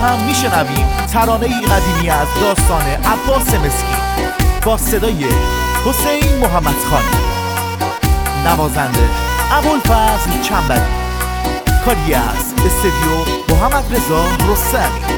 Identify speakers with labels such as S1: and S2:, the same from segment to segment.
S1: هم میشنویم ترانه‌ای قدیمی از داستان عباس مسکین با صدای حسین محمدخانی، نوازنده ابوالفضل چنبری، کاری از استودیو محمدرضا رستمی.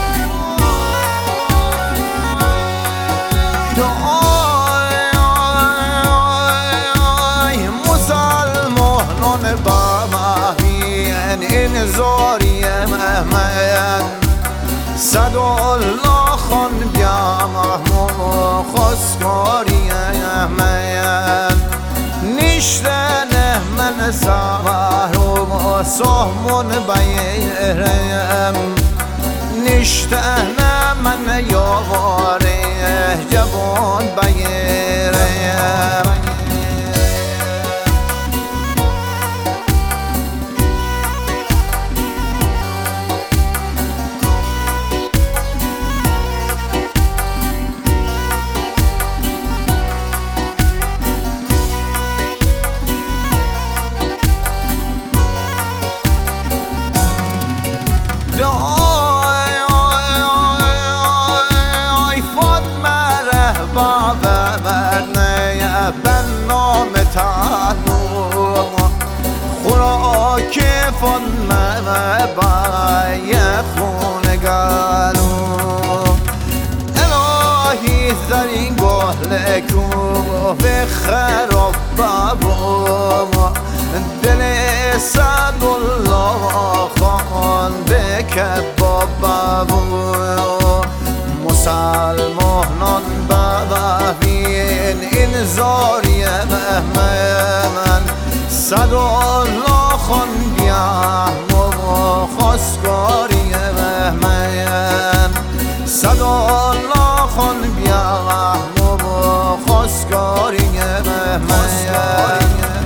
S2: این زاری محمد صد الله خان بیا محمود خسکاری محمد نیشتن من سوار و سهمون بیرم نیشتن من یواره جبون بیرم خوراک فن مبای خون گالو الهی زرین گلکو به خراب بابو دل صد الله خان به کباب بابو مسلمانان ببین این زاری محمد صد الله خان بیا و خسکاری محمد صد الله خان بیا و خسکاری محمد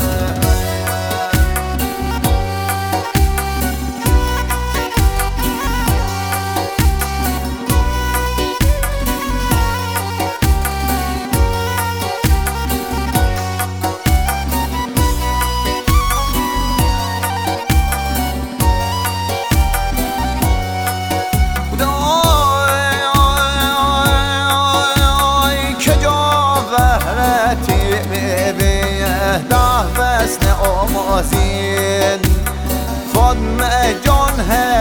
S2: فاطمه جان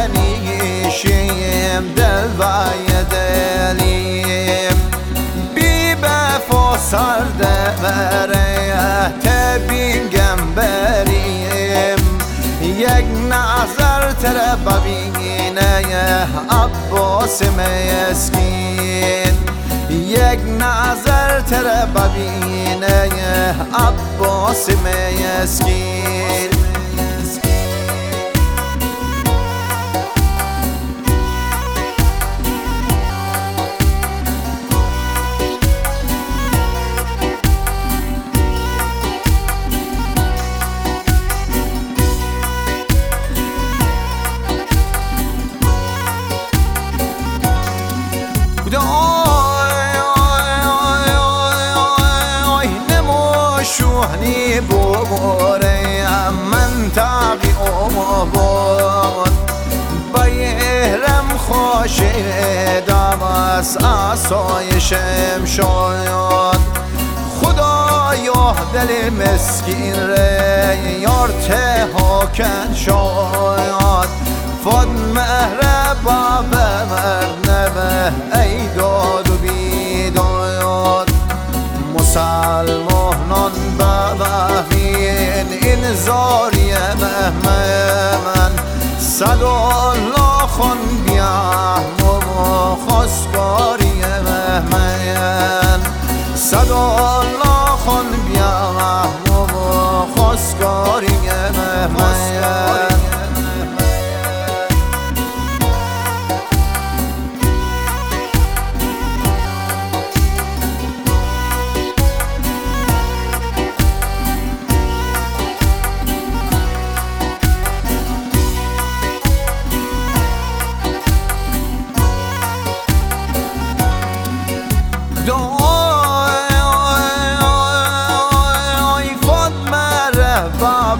S2: هنیشیم دل وای دلیم بی بفا سرده بره تبینگم بریم یک نظر تر ببینه عباس مسکین یک نظر تر ببینه عباس مسکین شوهنی بباره من تاقی بود بیرم خوش دمس آسایشم شاید خدایا دل مسکین ره یارته ها کن شاید فاطمه را باب مرنبه ای داد و بیداد مسلمانان ببین این زاری محمد صد الله خان بیا و خسکاری محمد صد الله خان بیا و خسکاری محمد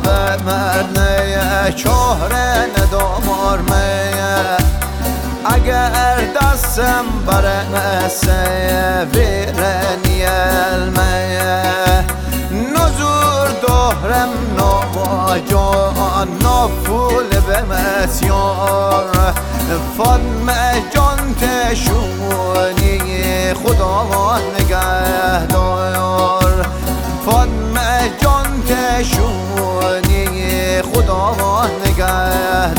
S2: چهره ندامار میه اگه قسم بر سویرنی المه نزور دهرم نواجان نفول به مسیار فاطمه جان تشونی خدا نگهدار فاطمه جان تشونی خدا نگهدار